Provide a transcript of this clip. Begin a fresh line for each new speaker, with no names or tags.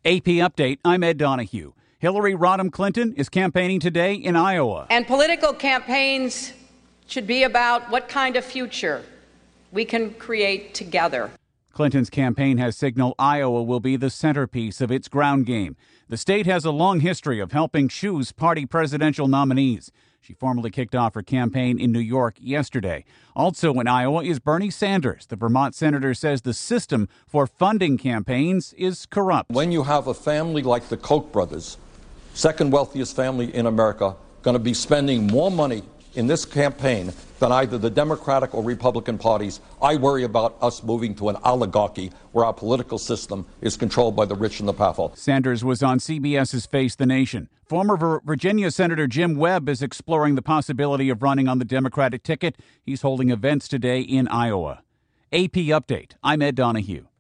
AP Update, I'm Ed Donahue. Hillary Rodham Clinton is campaigning today in Iowa.
And political campaigns should be about what kind of future we can create together.
Clinton's campaign has signaled Iowa will be the centerpiece of its ground game. The state has a long history of helping choose party presidential nominees. She formally kicked off her campaign in New York yesterday. Also in Iowa is Bernie Sanders. The Vermont senator says the system for funding campaigns is corrupt.
When you have a family like the Koch brothers, second wealthiest family in America, going to be spending more money in this campaign than either the Democratic or Republican parties, I worry about us moving to an oligarchy where our political system is controlled by the rich and the powerful.
Sanders was on CBS's Face the Nation. Former Virginia Senator Jim Webb is exploring the possibility of running on the Democratic ticket. He's holding events today in Iowa. AP Update, I'm Ed Donahue.